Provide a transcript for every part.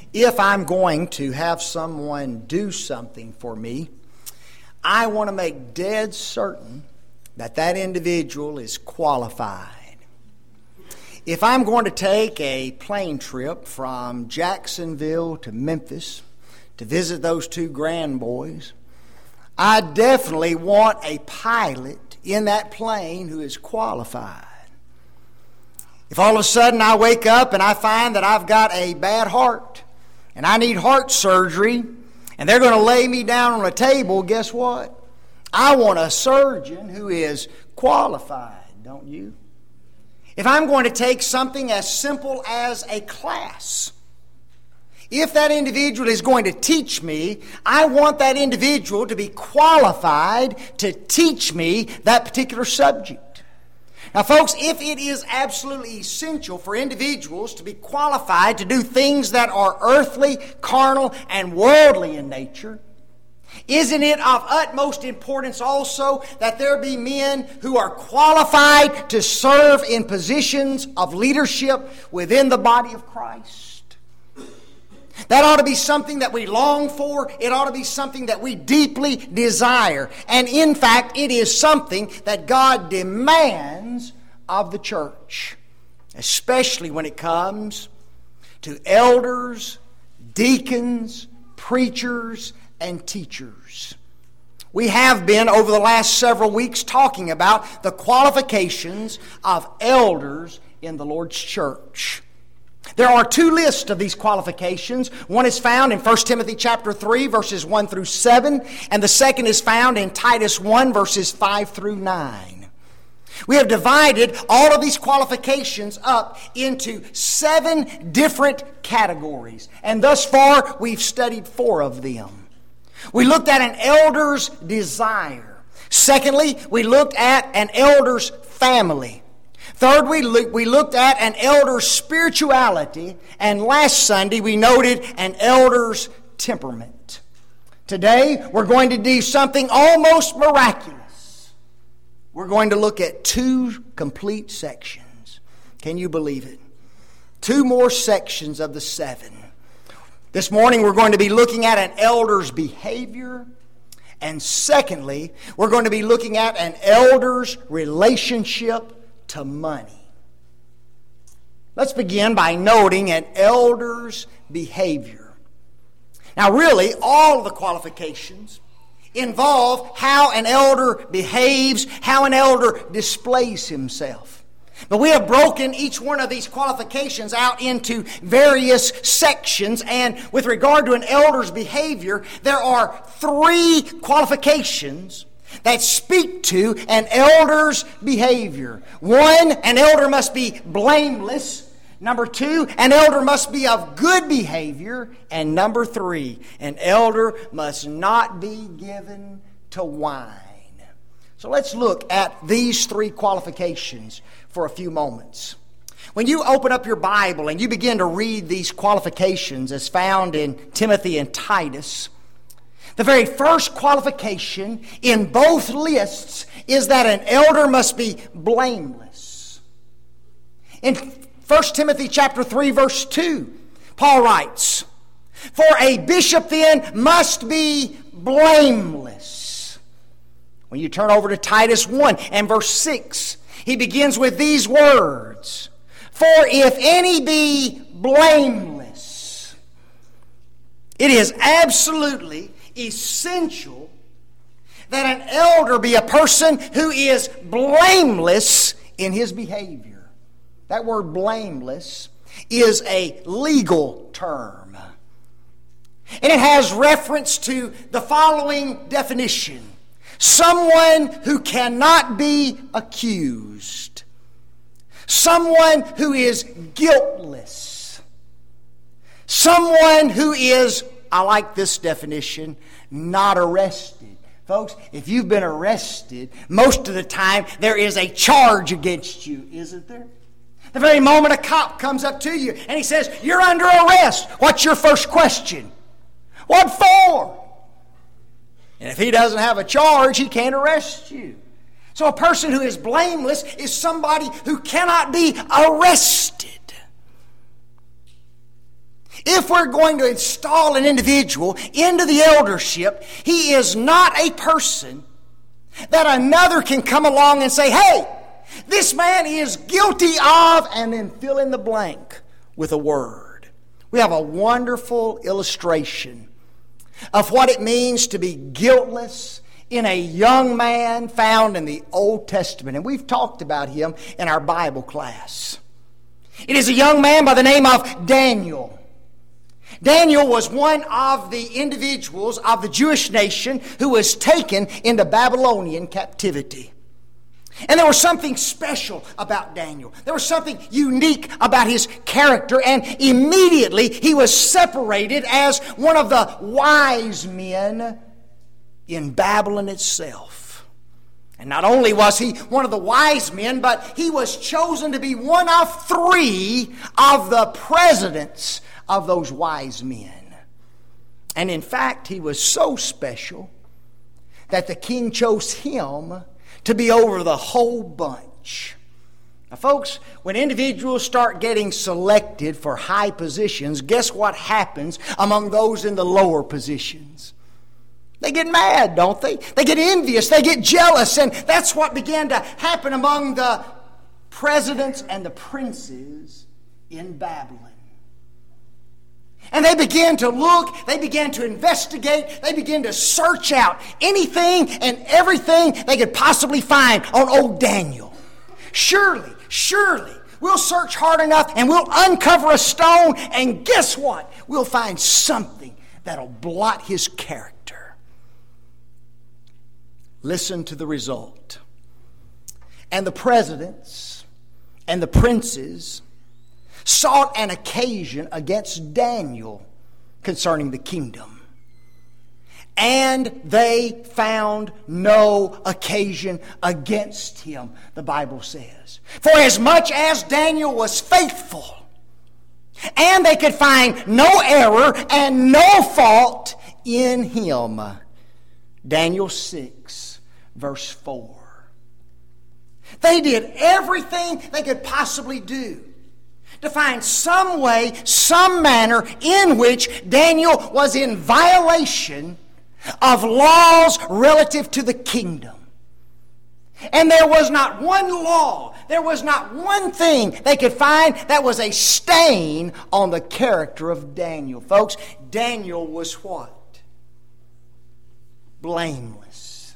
If I'm going to have someone do something for me, I want to make dead certain that that individual is qualified. If I'm going to take a plane trip from Jacksonville to Memphis to visit those two grandboys, I definitely want a pilot in that plane who is qualified. If all of a sudden I wake up and I find that I've got a bad heart and I need heart surgery and they're going to lay me down on a table, guess what? I want a surgeon who is qualified, don't you? If I'm going to take something as simple as a class, if that individual is going to teach me, I want that individual to be qualified to teach me that particular subject. Now, folks, if it is absolutely essential for individuals to be qualified to do things that are earthly, carnal, and worldly in nature, isn't it of utmost importance also that there be men who are qualified to serve in positions of leadership within the body of Christ? That ought to be something that we long for. It ought to be something that we deeply desire. And in fact, it is something that God demands of the church, especially when it comes to elders, deacons, preachers, and teachers. We have been, over the last several weeks, talking about the qualifications of elders in the Lord's church. There are two lists of these qualifications. One is found in 1 Timothy chapter 3, verses 1 through 7, and the second is found in Titus 1, verses 5 through 9. We have divided all of these qualifications up into 7 different categories, and thus far we've studied 4 of them. We looked at an elder's desire. Secondly, we looked at an elder's family. Third, we looked at an elder's spirituality. And last Sunday, we noted an elder's temperament. Today, we're going to do something almost miraculous. We're going to look at 2 complete sections. Can you believe it? 2 more sections of the 7. This morning, we're going to be looking at an elder's behavior. And secondly, we're going to be looking at an elder's relationship to money. Let's begin by noting an elder's behavior. Now, really, all of the qualifications involve how an elder behaves, how an elder displays himself. But we have broken each one of these qualifications out into various sections, and with regard to an elder's behavior, there are 3 qualifications that speak to an elder's behavior. 1, an elder must be blameless. Number 2, an elder must be of good behavior. And number 3, an elder must not be given to wine. So let's look at these 3 qualifications for a few moments. When you open up your Bible and you begin to read these qualifications as found in Timothy and Titus, the very first qualification in both lists is that an elder must be blameless. In 1 Timothy chapter 3, verse 2, Paul writes, "For a bishop then must be blameless." When you turn over to Titus 1 and verse 6, he begins with these words, "For if any be blameless." It is absolutely essential that an elder be a person who is blameless in his behavior. That word blameless is a legal term. And it has reference to the following definition: someone who cannot be accused, someone who is guiltless, someone who is, I like this definition, not arrested. Folks, if you've been arrested, most of the time there is a charge against you, isn't there? The very moment a cop comes up to you and he says, "You're under arrest," what's your first question? What for? And if he doesn't have a charge, he can't arrest you. So a person who is blameless is somebody who cannot be arrested. If we're going to install an individual into the eldership, he is not a person that another can come along and say, hey, this man is guilty of, and then fill in the blank with a word. We have a wonderful illustration of what it means to be guiltless in a young man found in the Old Testament. And we've talked about him in our Bible class. It is a young man by the name of Daniel. Daniel was one of the individuals of the Jewish nation who was taken into Babylonian captivity. And there was something special about Daniel. There was something unique about his character, and immediately he was separated as one of the wise men in Babylon itself. And not only was he one of the wise men, but he was chosen to be one of 3 of the presidents of those wise men. And in fact, he was so special that the king chose him to be over the whole bunch. Now, folks, when individuals start getting selected for high positions, guess what happens among those in the lower positions? They get mad, don't they? They get envious, they get jealous, and that's what began to happen among the presidents and the princes in Babylon. And they began to look, they began to investigate, they began to search out anything and everything they could possibly find on old Daniel. Surely, we'll search hard enough and we'll uncover a stone, and guess what? We'll find something that'll blot his character. Listen to the result. And the presidents and the princes sought an occasion against Daniel concerning the kingdom. And they found no occasion against him, the Bible says. For as much as Daniel was faithful, and they could find no error and no fault in him. Daniel 6, verse 4. They did everything they could possibly do to find some way, some manner in which Daniel was in violation of laws relative to the kingdom. And there was not one law, there was not one thing they could find that was a stain on the character of Daniel. Folks, Daniel was what? Blameless.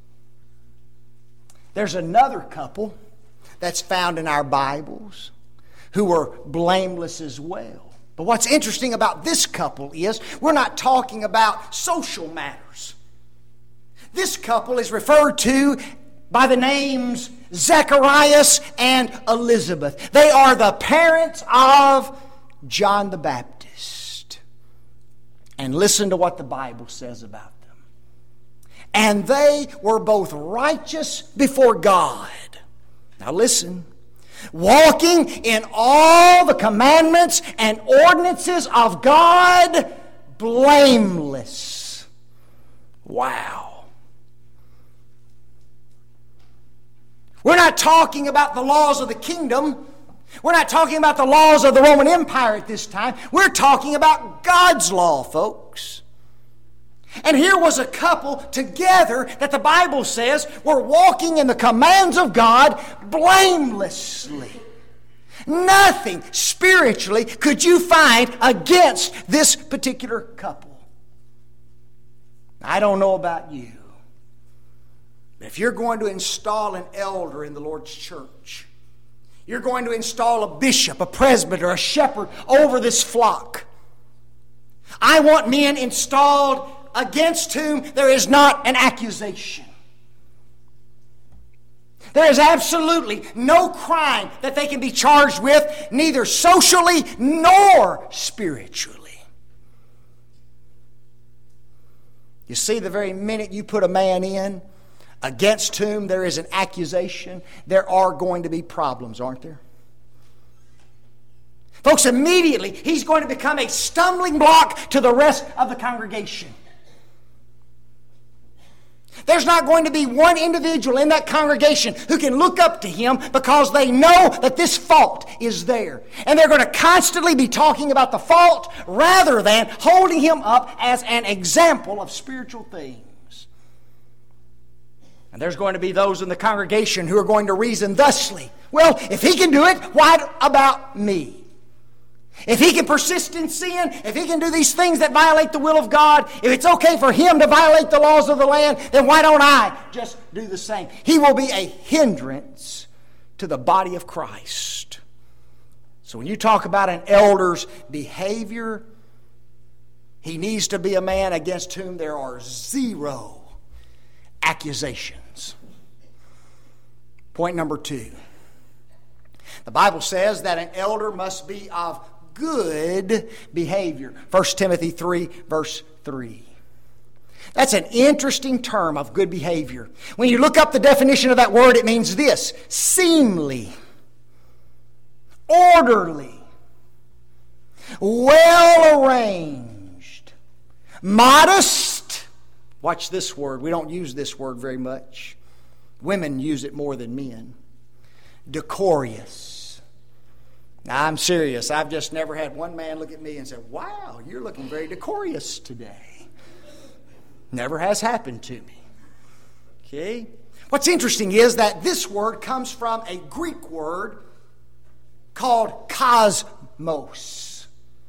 There's another couple that's found in our Bibles who were blameless as well. But what's interesting about this couple is we're not talking about social matters. This couple is referred to by the names Zacharias and Elizabeth. They are the parents of John the Baptist. And listen to what the Bible says about them. And they were both righteous before God. Now listen. Walking in all the commandments and ordinances of God, blameless. Wow. We're not talking about the laws of the kingdom. We're not talking about the laws of the Roman Empire at this time. We're talking about God's law, folks. And here was a couple together that the Bible says were walking in the commands of God blamelessly. Nothing spiritually could you find against this particular couple. I don't know about you, but if you're going to install an elder in the Lord's church, you're going to install a bishop, a presbyter, a shepherd over this flock, I want men installed against whom there is not an accusation. There is absolutely no crime that they can be charged with, neither socially nor spiritually. You see, the very minute you put a man in against whom there is an accusation, there are going to be problems, aren't there? Folks, immediately he's going to become a stumbling block to the rest of the congregation. There's not going to be one individual in that congregation who can look up to him because they know that this fault is there. And they're going to constantly be talking about the fault rather than holding him up as an example of spiritual things. And there's going to be those in the congregation who are going to reason thusly. Well, if he can do it, why about me? If he can persist in sin, if he can do these things that violate the will of God, if it's okay for him to violate the laws of the land, then why don't I just do the same? He will be a hindrance to the body of Christ. So when you talk about an elder's behavior, he needs to be a man against whom there are zero accusations. Point number 2. The Bible says that an elder must be of good behavior. 1 Timothy 3, verse 3. That's an interesting term of good behavior. When you look up the definition of that word, it means this: seemly, orderly, well-arranged, modest. Watch this word. We don't use this word very much. Women use it more than men. Decorous. Now, I'm serious. I've just never had one man look at me and say, "Wow, you're looking very decorous today." Never has happened to me. Okay? What's interesting is that this word comes from a Greek word called cosmos.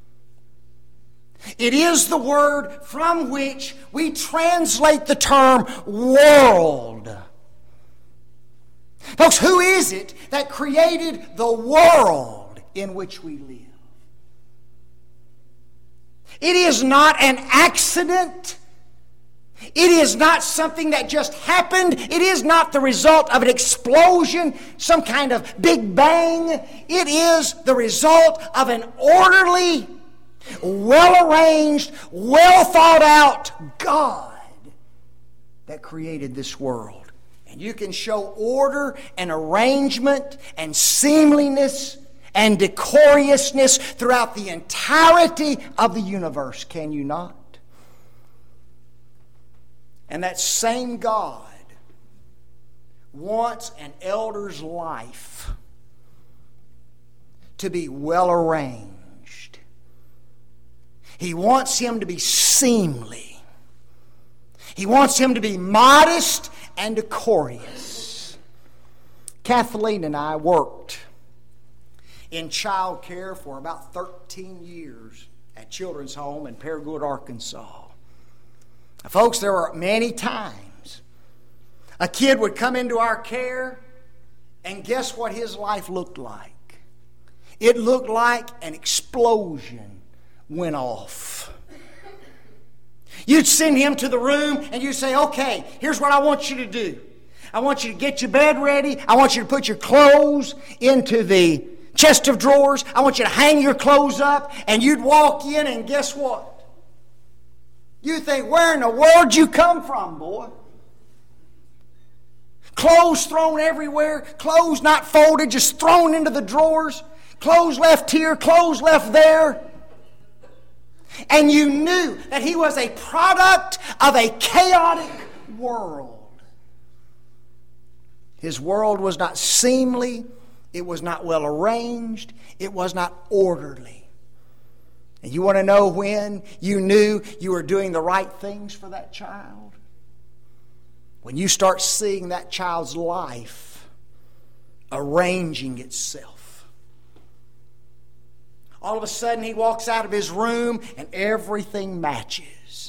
It is the word from which we translate the term world. Folks, who is it that created the world in which we live? It is not an accident. It is not something that just happened. It is not the result of an explosion, some kind of big bang. It is the result of an orderly, well-arranged, well-thought-out God that created this world. And you can show order and arrangement and seemliness and decorousness throughout the entirety of the universe, can you not? And that same God wants an elder's life to be well arranged. He wants him to be seemly. He wants him to be modest and decorous. Kathleen and I worked in child care for about 13 years at Children's Home in Paragould, Arkansas. Now, folks, there were many times a kid would come into our care, and guess what his life looked like? It looked like an explosion went off. You'd send him to the room and you'd say, "Okay, here's what I want you to do. I want you to get your bed ready. I want you to put your clothes into the chest of drawers. I want you to hang your clothes up." And you'd walk in, and guess what? You think, "Where in the world you come from, boy?" Clothes thrown everywhere. Clothes not folded, just thrown into the drawers. Clothes left here, clothes left there. And you knew that he was a product of a chaotic world. His world was not seemly. It was not well arranged. It was not orderly. And you want to know when you knew you were doing the right things for that child? When you start seeing that child's life arranging itself. All of a sudden he walks out of his room and everything matches.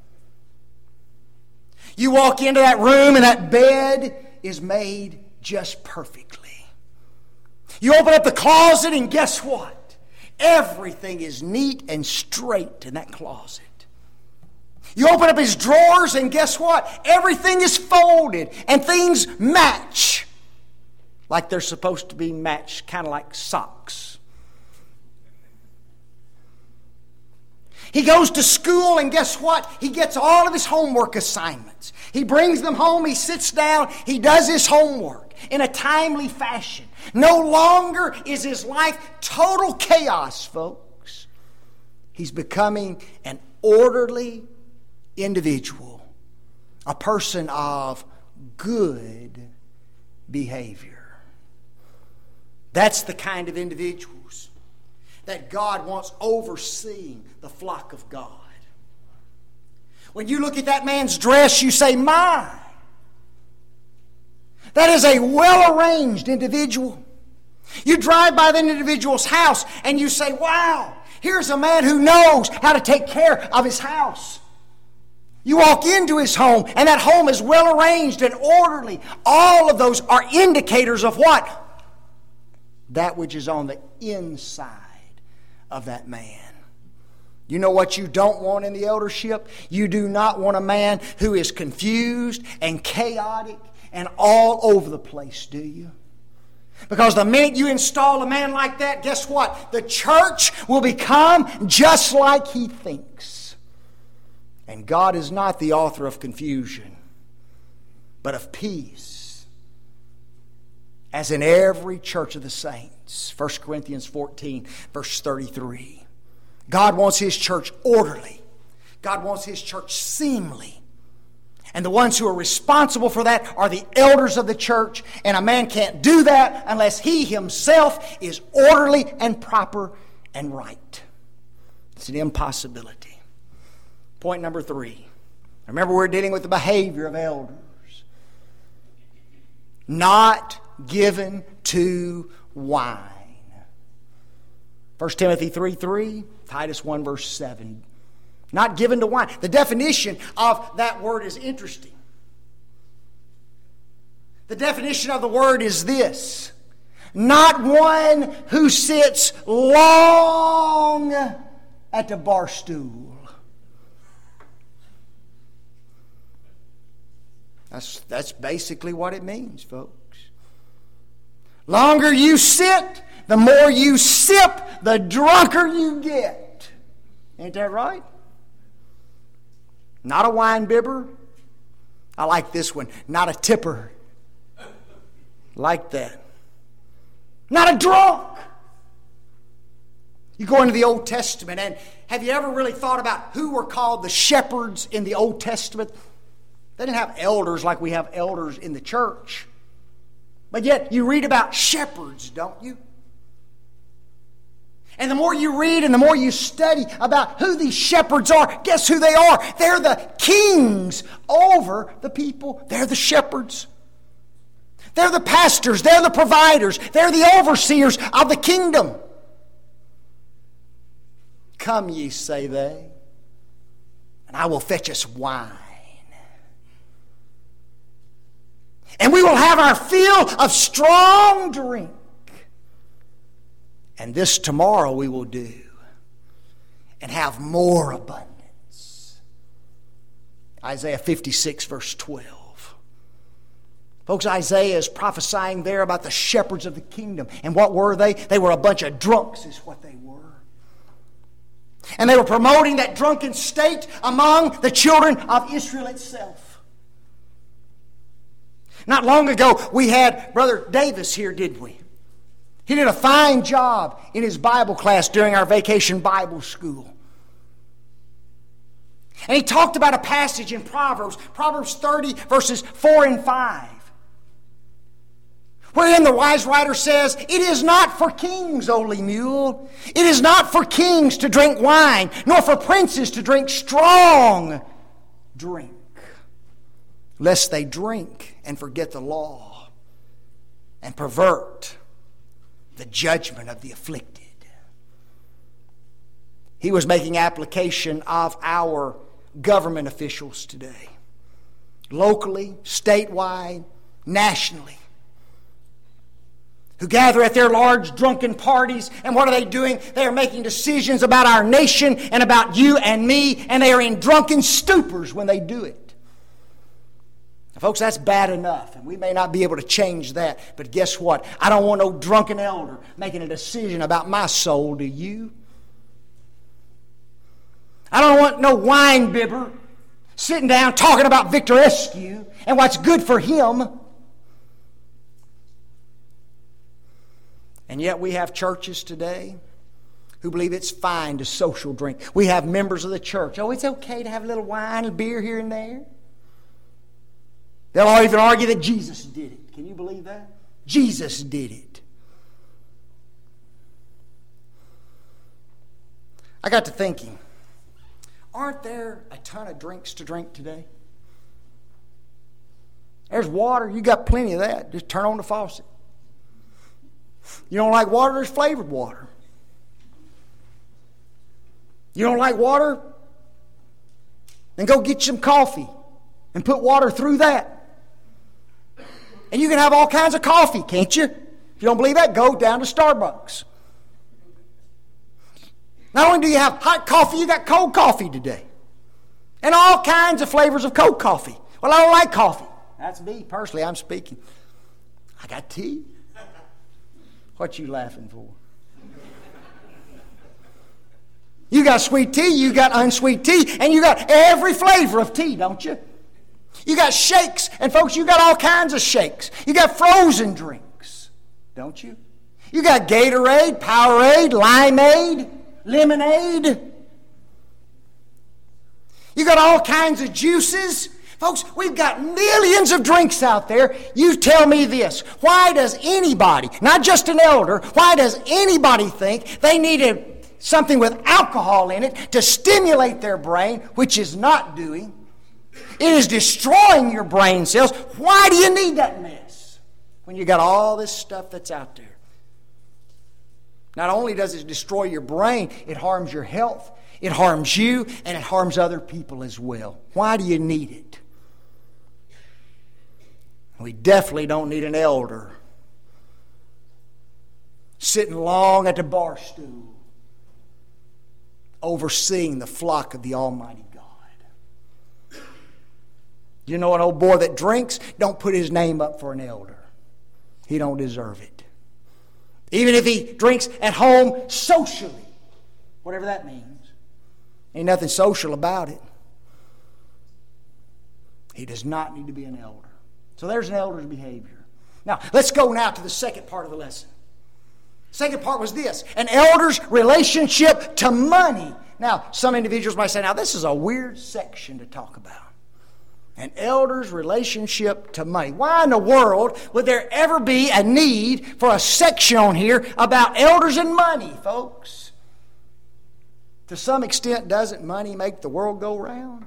You walk into that room and that bed is made just perfectly. You open up the closet and guess what? Everything is neat and straight in that closet. You open up his drawers and guess what? Everything is folded and things match like they're supposed to be matched, kind of like socks. He goes to school and guess what? He gets all of his homework assignments. He brings them home, he sits down, he does his homework in a timely fashion. No longer is his life total chaos, folks. He's becoming an orderly individual, a person of good behavior. That's the kind of individuals that God wants overseeing the flock of God. When you look at that man's dress, you say, my, that is a well-arranged individual. You drive by that individual's house and you say, wow, here's a man who knows how to take care of his house. You walk into his home and that home is well arranged and orderly. All of those are indicators of what? That which is on the inside of that man. You know what you don't want in the eldership? You do not want a man who is confused and chaotic and all over the place, do you? Because the minute you install a man like that, guess what? The church will become just like he thinks. And God is not the author of confusion, but of peace. As in every church of the saints. 1 Corinthians 14, verse 33. God wants His church orderly. God wants His church seemly. And the ones who are responsible for that are the elders of the church. And a man can't do that unless he himself is orderly and proper and right. It's an impossibility. Point number 3. Remember, we're dealing with the behavior of elders. Not given to wine. 1 Timothy 3:3, Titus 1 verse 7. Not given to wine. The definition of that word is interesting. The definition of the word is this: not one who sits long at the bar stool. That's basically what it means, folks. Longer you sit, the more you sip, the drunker you get. Ain't that right? Not a wine bibber. I like this one. Not a tipper. Like that. Not a drunk. You go into the Old Testament, and have you ever really thought about who were called the shepherds in the Old Testament? They didn't have elders like we have elders in the church. But yet you read about shepherds, don't you? And the more you read and the more you study about who these shepherds are, guess who they are? They're the kings over the people. They're the shepherds. They're the pastors. They're the providers. They're the overseers of the kingdom. Come ye, say they, and I will fetch us wine. And we will have our fill of strong drink. And this tomorrow we will do, and have more abundance. Isaiah 56 verse 12. Folks, Isaiah is prophesying there about the shepherds of the kingdom. And what were they? They were a bunch of drunks is what they were. And they were promoting that drunken state among the children of Israel itself. Not long ago, we had Brother Davis here, didn't we? He did a fine job in his Bible class during our vacation Bible school. And he talked about a passage in Proverbs 30, verses 4 and 5. Wherein the wise writer says, "It is not for kings, O Lemuel. It is not for kings to drink wine, nor for princes to drink strong drink, lest they drink and forget the law and pervert the judgment of the afflicted." He was making application of our government officials today, locally, statewide, nationally, who gather at their large drunken parties, and what are they doing? They are making decisions about our nation and about you and me, and they are in drunken stupors when they do it. Now, folks, that's bad enough, and we may not be able to change that, but guess what? I don't want no drunken elder making a decision about my soul, do you? I don't want no wine bibber sitting down talking about Victor Eskew and what's good for him. And yet we have churches today who believe it's fine to social drink. We have members of the church. Oh, it's okay to have a little wine and beer here and there. They'll even argue that Jesus did it. Can you believe that? Jesus did it. I got to thinking, aren't there a ton of drinks to drink today? There's water. You got plenty of that. Just turn on the faucet. You don't like water? There's flavored water. You don't like water? Then go get some coffee and put water through that. And you can have all kinds of coffee, can't you? If you don't believe that, go down to Starbucks. Not only do you have hot coffee, you got cold coffee today. And all kinds of flavors of cold coffee. Well, I don't like coffee. That's me personally, I'm speaking. I got tea. What you laughing for? You got sweet tea, you got unsweet tea, and you got every flavor of tea, don't you? You got shakes, and folks, you got all kinds of shakes. You got frozen drinks, don't you? You got Gatorade, Powerade, Limeade, Lemonade. You got all kinds of juices. Folks, we've got millions of drinks out there. You tell me this. Why does anybody, not just an elder, why does anybody think they needed something with alcohol in it to stimulate their brain, which is not doing? It is destroying your brain cells. Why do you need that mess when you got all this stuff that's out there? Not only does it destroy your brain, it harms your health, it harms you, and it harms other people as well. Why do you need it? We definitely don't need an elder sitting long at the bar stool overseeing the flock of the Almighty God. You know, an old boy that drinks, don't put his name up for an elder. He don't deserve it. Even if he drinks at home socially, whatever that means. Ain't nothing social about it. He does not need to be an elder. So there's an elder's behavior. Now, let's go now to the second part of the lesson. Second part was this: an elder's relationship to money. Now, some individuals might say, now this is a weird section to talk about. An elder's relationship to money. Why in the world would there ever be a need for a section on here about elders and money, folks? To some extent, doesn't money make the world go round?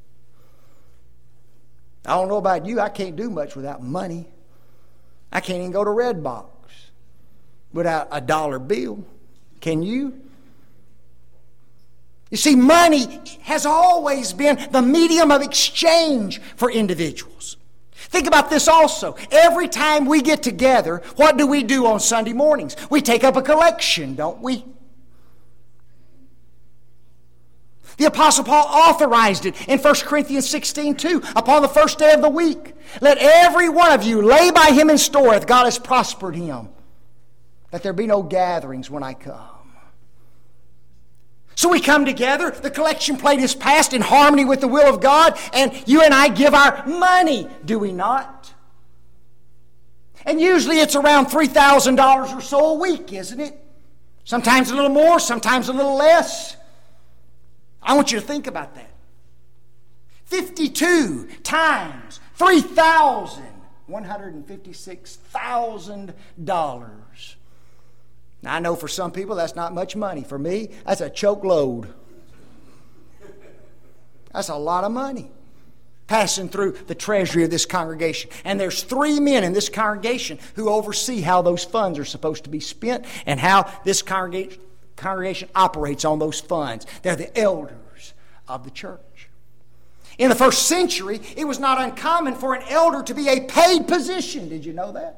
I don't know about you, I can't do much without money. I can't even go to Redbox without a dollar bill. Can you? You see, money has always been the medium of exchange for individuals. Think about this also. Every time we get together, what do we do on Sunday mornings? We take up a collection, don't we? The Apostle Paul authorized it in 1 Corinthians 16:2. Upon the first day of the week, let every one of you lay by him in store if God has prospered him, that there be no gatherings when I come. So we come together, the collection plate is passed in harmony with the will of God, and you and I give our money, do we not? And usually it's around $3,000 or so a week, isn't it? Sometimes a little more, sometimes a little less. I want you to think about that. 52 times $3,156,000. Now, I know for some people that's not much money. For me, that's a choke load. That's a lot of money passing through the treasury of this congregation. And there's 3 men in this congregation who oversee how those funds are supposed to be spent and how this congregation operates on those funds. They're the elders of the church. In the first century, it was not uncommon for an elder to be a paid position. Did you know that?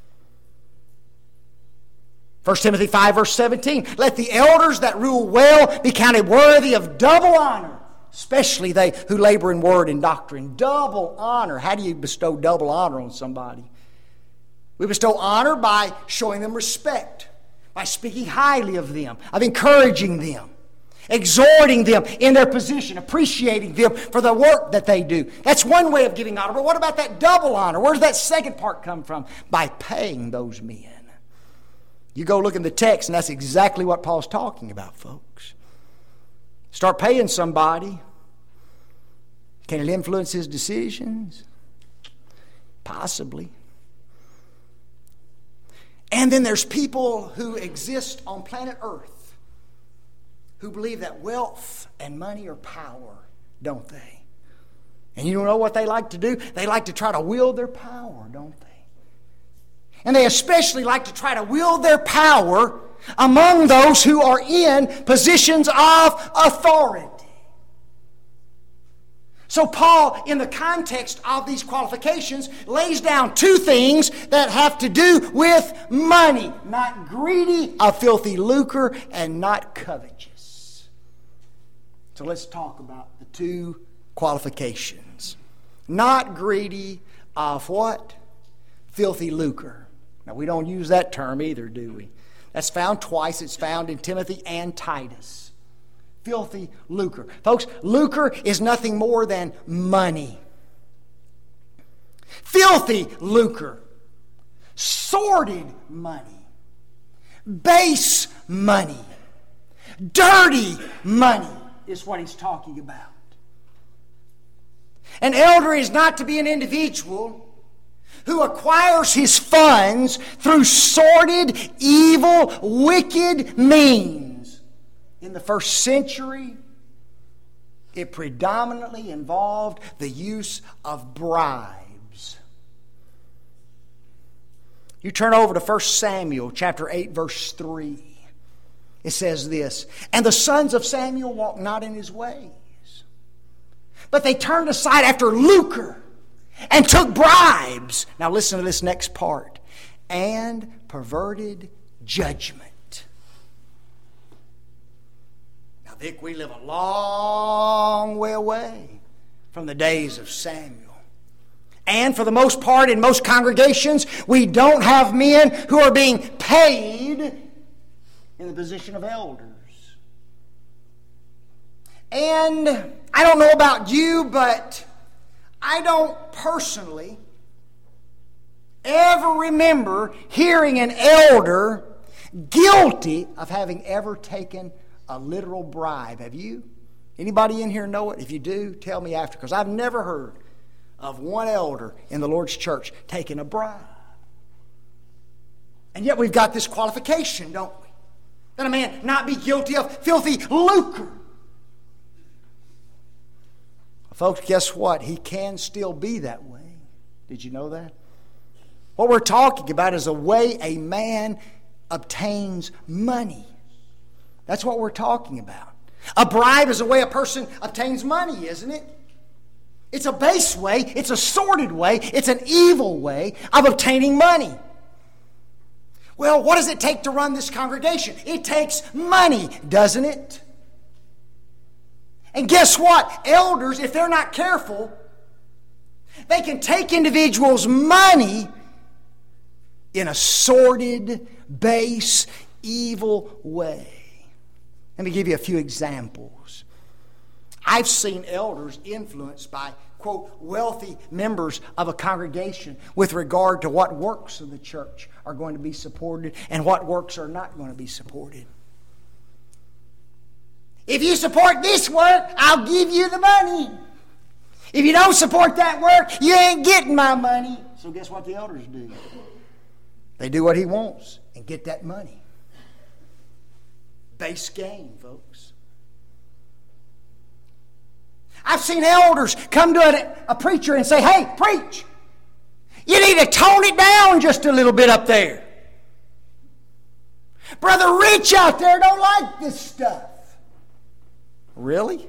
1 Timothy 5 verse 17, let the elders that rule well be counted worthy of double honor, especially they who labor in word and doctrine. Double honor. How do you bestow double honor on somebody? We bestow honor by showing them respect, by speaking highly of them, of encouraging them, exhorting them in their position, appreciating them for the work that they do. That's one way of giving honor. But what about that double honor? Where does that second part come from? By paying those men. You go look in the text, and that's exactly what Paul's talking about, folks. Start paying somebody. Can it influence his decisions? Possibly. And then there's people who exist on planet Earth who believe that wealth and money are power, don't they? And you know what they like to do? They like to try to wield their power, don't they? And they especially like to try to wield their power among those who are in positions of authority. So Paul, in the context of these qualifications, lays down two things that have to do with money. Not greedy of filthy lucre and not covetous. So let's talk about the two qualifications. Not greedy of what? Filthy lucre. Now we don't use that term either, do we? That's found twice. It's found in Timothy and Titus. Filthy lucre. Folks, lucre is nothing more than money. Filthy lucre. Sordid money. Base money. Dirty money is what he's talking about. An elder is not to be an individual who acquires his funds through sordid, evil, wicked means. In the first century, it predominantly involved the use of bribes. You turn over to 1 Samuel chapter 8, verse 3. It says this, "And the sons of Samuel walked not in his ways, but they turned aside after lucre and took bribes." Now listen to this next part. "And perverted judgment." Now, Vic, we live a long way away from the days of Samuel. And for the most part, in most congregations, we don't have men who are being paid in the position of elders. And I don't know about you, but I don't personally ever remember hearing an elder guilty of having ever taken a literal bribe. Have you? Anybody in here know it? If you do, tell me after, because I've never heard of one elder in the Lord's church taking a bribe. And yet we've got this qualification, don't we? That a man not be guilty of filthy lucre. Folks, guess what? He can still be that way. Did you know that? What we're talking about is a way a man obtains money. That's what we're talking about. A bribe is a way a person obtains money, isn't it? It's a base way. It's a sordid way. It's an evil way of obtaining money. Well, what does it take to run this congregation? It takes money, doesn't it? And guess what? Elders, if they're not careful, they can take individuals' money in a sordid, base, evil way. Let me give you a few examples. I've seen elders influenced by, quote, wealthy members of a congregation with regard to what works of the church are going to be supported and what works are not going to be supported. If you support this work, I'll give you the money. If you don't support that work, you ain't getting my money. So guess what the elders do? They do what he wants and get that money. Base game, folks. I've seen elders come to a preacher and say, "Hey, preach. You need to tone it down just a little bit up there. Brother Rich out there don't like this stuff." Really?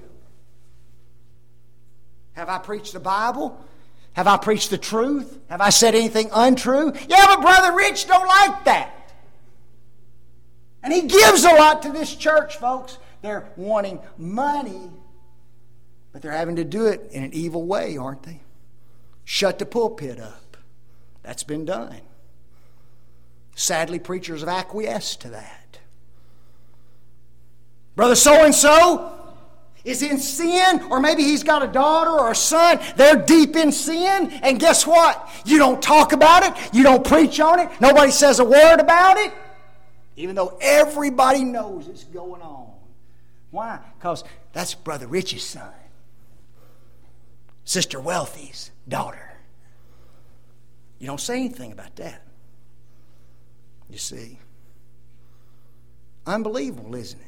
Have I preached the Bible? Have I preached the truth? Have I said anything untrue? Yeah, but Brother Rich don't like that. And he gives a lot to this church, folks. They're wanting money, but they're having to do it in an evil way, aren't they? Shut the pulpit up. That's been done. Sadly, preachers have acquiesced to that. Brother so-and-so is in sin, or maybe he's got a daughter or a son. They're deep in sin, and guess what? You don't talk about it. You don't preach on it. Nobody says a word about it. Even though everybody knows it's going on. Why? Because that's Brother Rich's son. Sister Wealthy's daughter. You don't say anything about that. You see. Unbelievable, isn't it?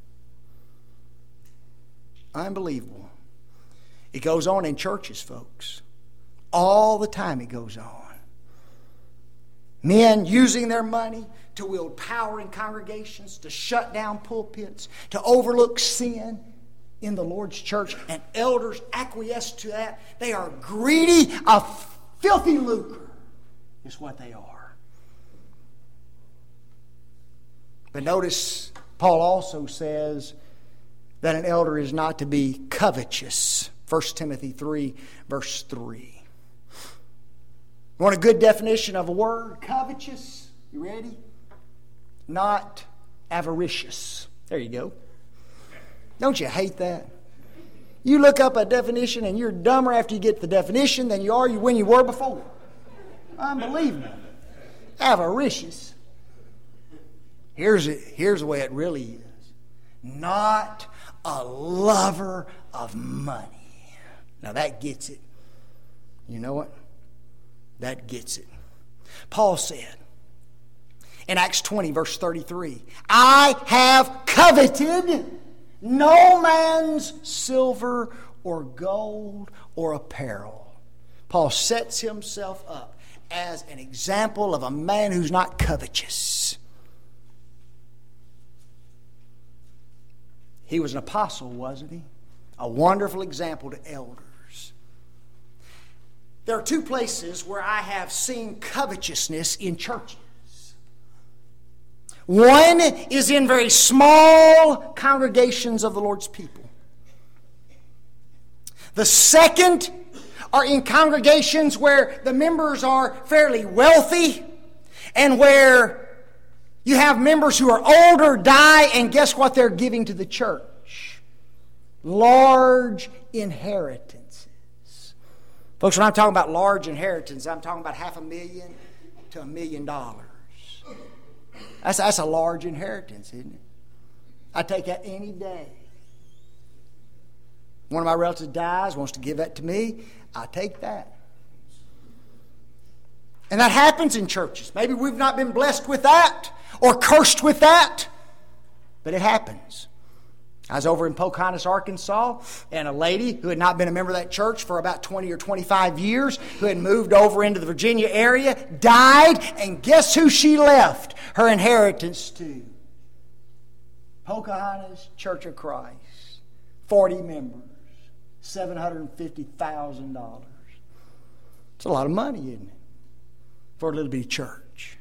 Unbelievable. It goes on in churches, folks. All the time it goes on. Men using their money to wield power in congregations, to shut down pulpits, to overlook sin in the Lord's church, and elders acquiesce to that. They are greedy of filthy lucre, is what they are. But notice, Paul also says that an elder is not to be covetous. 1 Timothy 3, verse 3. You want a good definition of a word? Covetous. You ready? Not avaricious. There you go. Don't you hate that? You look up a definition and you're dumber after you get the definition than you are when you were before. Unbelievable. Avaricious. Here's the way it really is. Not a lover of money. Now that gets it. You know what? That gets it. Paul said in Acts 20, verse 33, I have coveted no man's silver or gold or apparel. Paul sets himself up as an example of a man who's not covetous. He was an apostle, wasn't he? A wonderful example to elders. There are two places where I have seen covetousness in churches. One is in very small congregations of the Lord's people. The second are in congregations where the members are fairly wealthy and where you have members who are older die, and guess what they're giving to the church? Large inheritances. Folks, when I'm talking about large inheritance, I'm talking about $500,000 to $1 million. That's a large inheritance, isn't it? I take that any day. One of my relatives dies, wants to give that to me, I take that. And that happens in churches. Maybe we've not been blessed with that or cursed with that, but it happens. I was over in Pocahontas, Arkansas, and a lady who had not been a member of that church for about 20 or 25 years, who had moved over into the Virginia area, died, and guess who she left her inheritance to? Pocahontas Church of Christ. 40 members. $750,000. It's a lot of money, isn't it? For a little bitty church.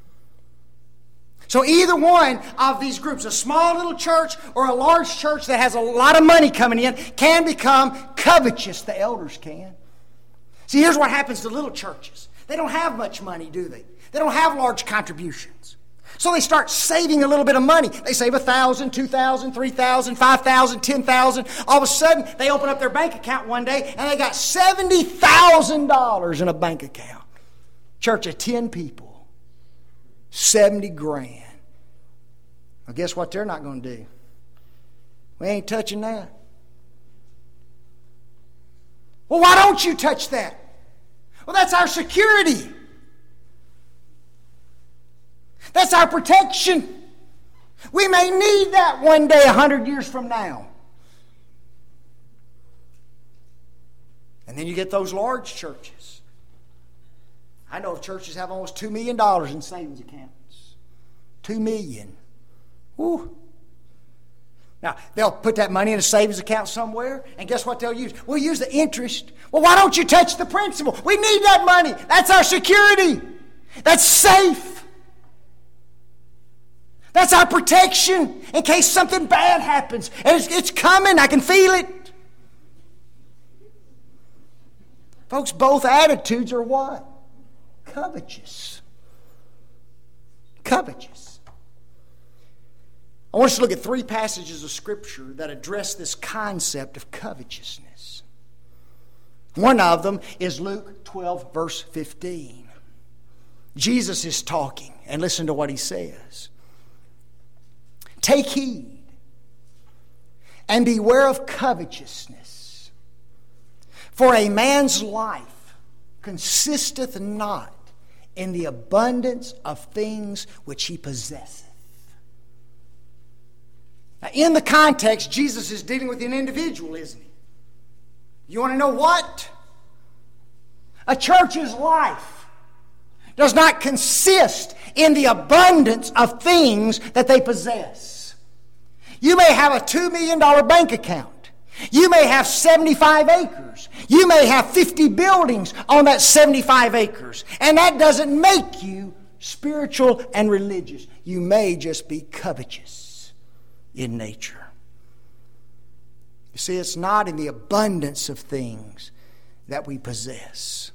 So either one of these groups, a small little church or a large church that has a lot of money coming in, can become covetous. The elders can. See, here's what happens to little churches. They don't have much money, do they? They don't have large contributions. So they start saving a little bit of money. They save $1,000, $2,000, $3,000, $5,000, $10,000. All of a sudden, they open up their bank account one day and they got $70,000 in a bank account. Church of 10 people. $70,000. Well, guess what they're not going to do? We ain't touching that. Well, why don't you touch that? Well, that's our security. That's our protection. We may need that one day 100 years from now. And then you get those large churches. I know of churches have almost $2 million in savings accounts. $2 million. Woo. Now, they'll put that money in a savings account somewhere, and guess what they'll use? We'll use the interest. Well, why don't you touch the principal? We need that money. That's our security. That's safe. That's our protection in case something bad happens. And it's coming. I can feel it. Folks, both attitudes are what? Covetous. Covetous. I want us to look at 3 passages of Scripture that address this concept of covetousness. One of them is Luke 12, verse 15. Jesus is talking, and listen to what he says. Take heed and beware of covetousness, for a man's life consisteth not in the abundance of things which he possesseth. Now, in the context, Jesus is dealing with an individual, isn't he? You want to know what? A church's life does not consist in the abundance of things that they possess. You may have a $2 million bank account. You may have 75 acres. You may have 50 buildings on that 75 acres. And that doesn't make you spiritual and religious. You may just be covetous in nature. You see, it's not in the abundance of things that we possess.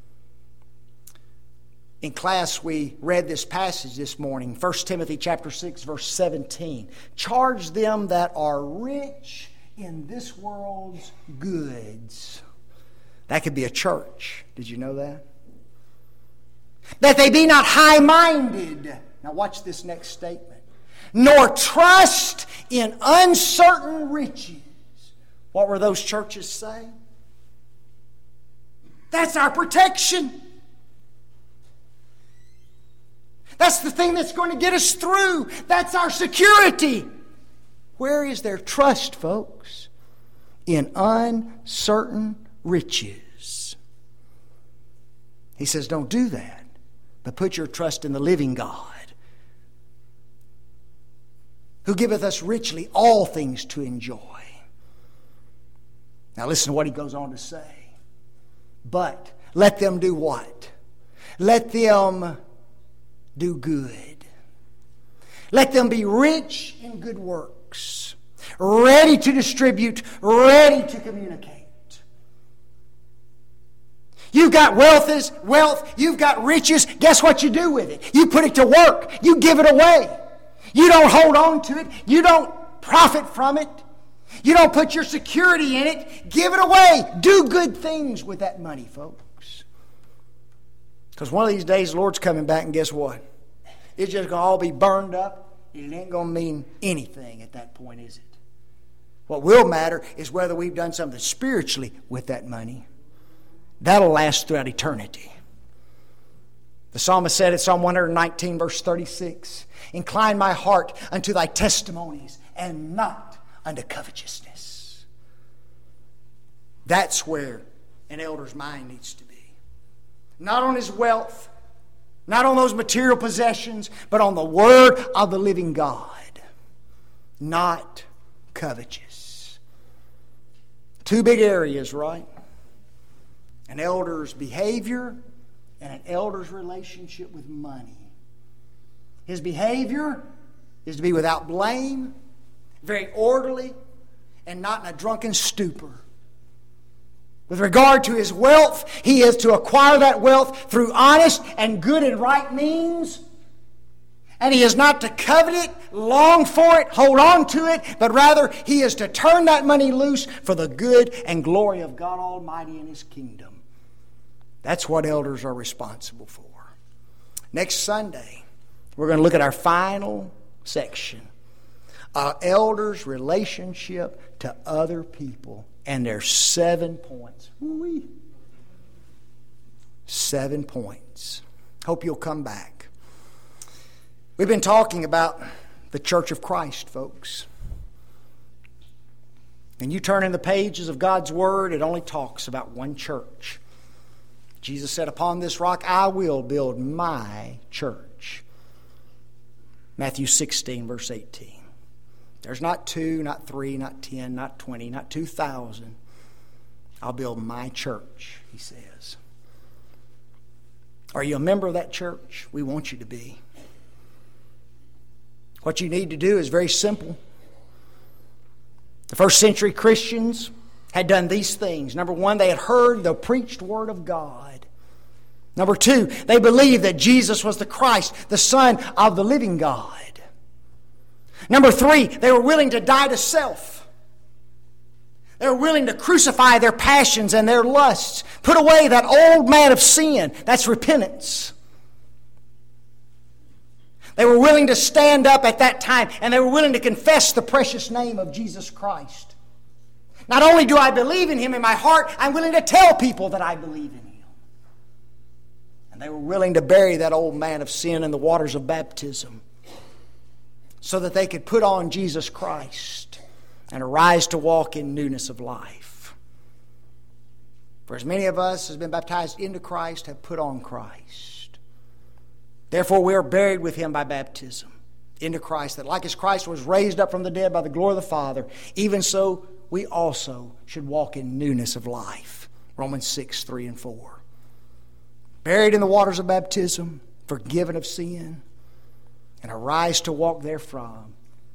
In class, we read this passage this morning, 1 Timothy chapter 6, verse 17. Charge them that are rich in this world's goods. That could be a church. Did you know that? That they be not high-minded. Now watch this next statement. Nor trust in uncertain riches. What were those churches saying? That's our protection. That's the thing that's going to get us through. That's our security. Where is their trust, folks? In uncertain riches. He says, don't do that, but put your trust in the living God, who giveth us richly all things to enjoy. Now listen to what he goes on to say. But let them do what? Let them do good. Let them be rich in good works, ready to distribute, ready to communicate. You've got wealth, you've got riches. Guess what you do with it? You put it to work. You give it away. You don't hold on to it. You don't profit from it. You don't put your security in it. Give it away. Do good things with that money, folks. Because one of these days the Lord's coming back, and guess what? It's just going to all be burned up. It ain't going to mean anything at that point, is it? What will matter is whether we've done something spiritually with that money. That'll last throughout eternity. The psalmist said in Psalm 119, verse 36, incline my heart unto thy testimonies and not unto covetousness. That's where an elder's mind needs to be. Not on his wealth, not on those material possessions, but on the Word of the living God. Not covetous. Two big areas, right? An elder's behavior and an elder's relationship with money. His behavior is to be without blame, very orderly, and not in a drunken stupor. With regard to his wealth, he is to acquire that wealth through honest and good and right means. And he is not to covet it, long for it, hold on to it, but rather he is to turn that money loose for the good and glory of God Almighty and His kingdom. That's what elders are responsible for. Next Sunday, we're going to look at our final section. An elder's relationship to other people. And there's 7 points. Woo-wee. 7 points. Hope you'll come back. We've been talking about the Church of Christ, folks. And you turn in the pages of God's Word, it only talks about one church. Jesus said, upon this rock I will build my church. Matthew 16, verse 18. There's not 2, not 3, not 10, not 20, not 2,000. I'll build my church, he says. Are you a member of that church? We want you to be. What you need to do is very simple. The first century Christians had done these things. Number one, they had heard the preached Word of God. Number two, they believed that Jesus was the Christ, the Son of the living God. Number three, they were willing to die to self. They were willing to crucify their passions and their lusts. Put away that old man of sin. That's repentance. They were willing to stand up at that time, and they were willing to confess the precious name of Jesus Christ. Not only do I believe in Him in my heart, I'm willing to tell people that I believe in Him. And And they were willing to bury that old man of sin in the waters of baptism so that they could put on Jesus Christ and arise to walk in newness of life. For as many of us as have been baptized into Christ have put on Christ. Therefore we are buried with Him by baptism into Christ, that like as Christ was raised up from the dead by the glory of the Father, even so we also should walk in newness of life. Romans 6, 3 and 4. Buried in the waters of baptism, forgiven of sin, and arise to walk therefrom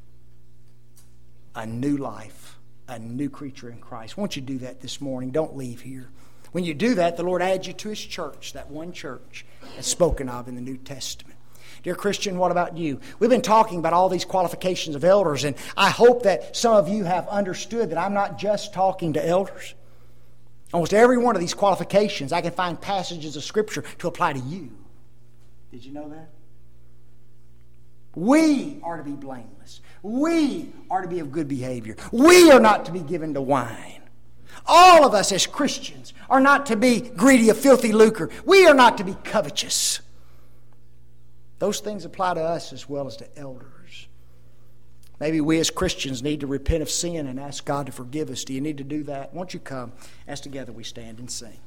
a new life, a new creature in Christ. Won't you do that this morning? Don't leave here. When you do that, the Lord adds you to His church, that one church that's spoken of in the New Testament. Dear Christian, what about you? We've been talking about all these qualifications of elders, and I hope that some of you have understood that I'm not just talking to elders. Almost every one of these qualifications, I can find passages of Scripture to apply to you. Did you know that? We are to be blameless. We are to be of good behavior. We are not to be given to wine. All of us as Christians are not to be greedy of filthy lucre. We are not to be covetous. Those things apply to us as well as to elders. Maybe we as Christians need to repent of sin and ask God to forgive us. Do you need to do that? Won't you come as together we stand and sing?